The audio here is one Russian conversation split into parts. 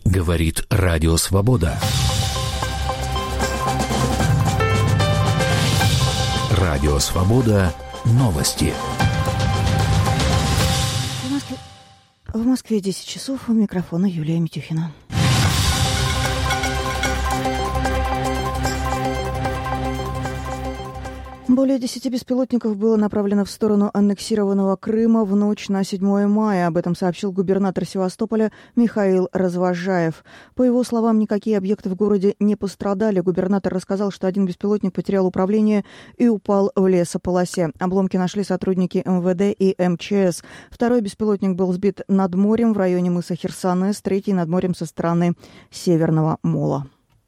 Говорит Радио Свобода. Радио Свобода. Новости. В Москве 10 часов. У микрофона Юлия Митюхина. Более 10 беспилотников было направлено в сторону аннексированного Крыма в ночь на 7 мая. Об этом сообщил губернатор Севастополя Михаил Развозжаев. По его словам, никакие объекты в городе не пострадали. Губернатор рассказал, что один беспилотник потерял управление и упал в лесополосе. Обломки нашли сотрудники МВД и МЧС. Второй беспилотник был сбит над морем в районе мыса Херсонес, третий над морем со стороны Северного мола.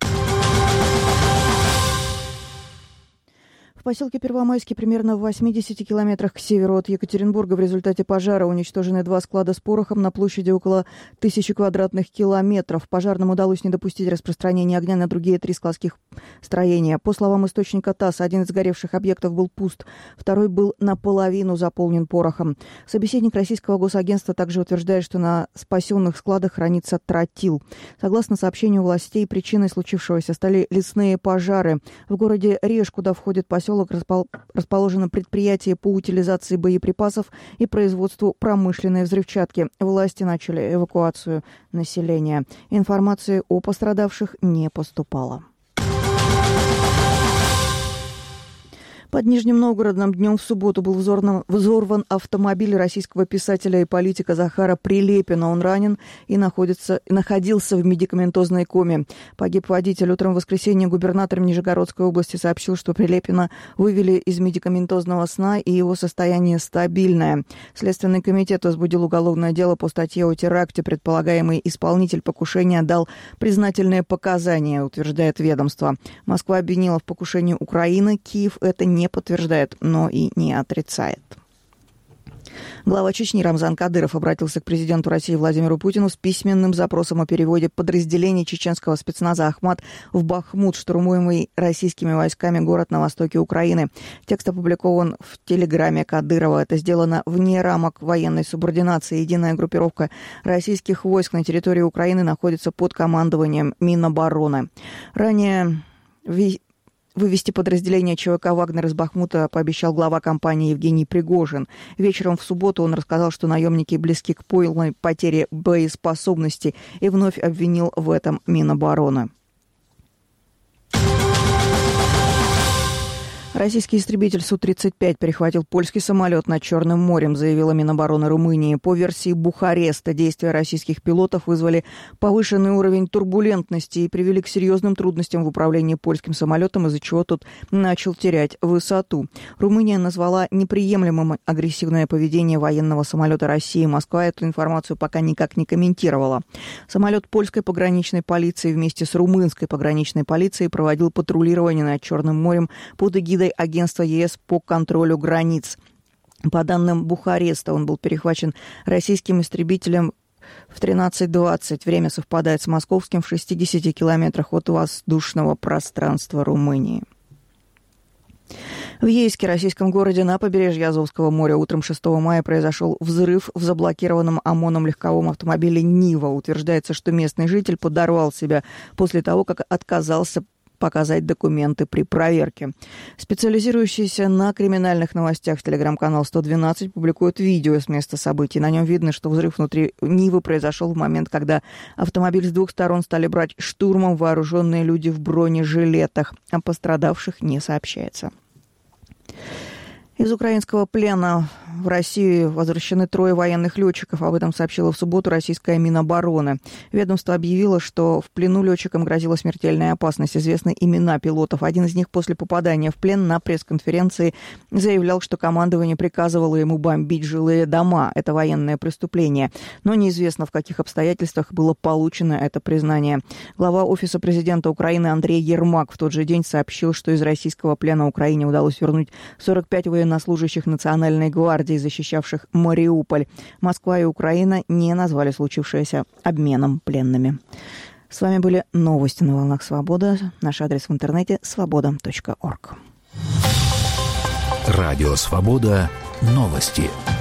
В поселке Первомайский, примерно в 80 километрах к северу от Екатеринбурга, в результате пожара уничтожены 2 склада с порохом на площади около 1000 квадратных километров. Пожарным удалось не допустить распространения огня на другие 3 складских строения. По словам источника ТАСС, один из сгоревших объектов был пуст, второй был наполовину заполнен порохом. Собеседник российского госагентства также утверждает, что на спасенных складах хранится тротил. Согласно сообщению властей, причиной случившегося стали лесные пожары. В городе Реж, куда входит поселок, расположено предприятие по утилизации боеприпасов и производству промышленной взрывчатки. Власти начали эвакуацию населения. Информации о пострадавших не поступало. Под Нижним Новгородом днем в субботу был взорван автомобиль российского писателя и политика Захара Прилепина. Он ранен и находился в медикаментозной коме. Погиб водитель. Утром в воскресенье губернатор Нижегородской области сообщил, что Прилепина вывели из медикаментозного сна и его состояние стабильное. Следственный комитет возбудил уголовное дело по статье о теракте. Предполагаемый исполнитель покушения дал признательные показания, утверждает ведомство. Москва обвинила в покушении Украины. Киев это не подтверждает, но и не отрицает. Глава Чечни Рамзан Кадыров обратился к президенту России Владимиру Путину с письменным запросом о переводе подразделений чеченского спецназа «Ахмат» в Бахмут, штурмуемый российскими войсками город на востоке Украины. Текст опубликован в телеграме Кадырова. Это сделано вне рамок военной субординации. Единая группировка российских войск на территории Украины находится под командованием Минобороны. Ранее вывести подразделение ЧВК «Вагнер» из Бахмута пообещал глава компании Евгений Пригожин. Вечером в субботу он рассказал, что наемники близки к полной потере боеспособности, и вновь обвинил в этом Минобороны. Российский истребитель Су-35 перехватил польский самолет над Черным морем, заявила Минобороны Румынии. По версии Бухареста, действия российских пилотов вызвали повышенный уровень турбулентности и привели к серьезным трудностям в управлении польским самолетом, из-за чего тот начал терять высоту. Румыния назвала неприемлемым агрессивное поведение военного самолета России. Москва эту информацию пока никак не комментировала. Самолет польской пограничной полиции вместе с румынской пограничной полицией проводил патрулирование над Черным морем под эгидой агентства ЕС по контролю границ. По данным Бухареста, он был перехвачен российским истребителем в 13:20. Время совпадает с московским в 60 километрах от воздушного пространства Румынии. В Ейске, российском городе на побережье Азовского моря, утром 6 мая произошел взрыв в заблокированном ОМОНом легковом автомобиле «Нива». Утверждается, что местный житель подорвал себя после того, как отказался показать документы при проверке. Специализирующийся на криминальных новостях телеграм-канал 112 публикует видео с места событий. На нем видно, что взрыв внутри Нивы произошел в момент, когда автомобиль с двух сторон стали брать штурмом вооруженные люди в бронежилетах. О пострадавших не сообщается. Из украинского плена в Россию возвращены 3 военных летчиков. Об этом сообщила в субботу российская Минобороны. Ведомство объявило, что в плену летчикам грозила смертельная опасность. Известны имена пилотов. Один из них после попадания в плен на пресс-конференции заявлял, что командование приказывало ему бомбить жилые дома. Это военное преступление. Но неизвестно, в каких обстоятельствах было получено это признание. Глава Офиса президента Украины Андрей Ермак в тот же день сообщил, что из российского плена Украине удалось вернуть 45 военнослужащих Национальной гвардии, защищавших Мариуполь. Москва и Украина не назвали случившееся обменом пленными. С вами были новости на волнах Свобода. Наш адрес в интернете свобода.орг. Радио Свобода. Новости.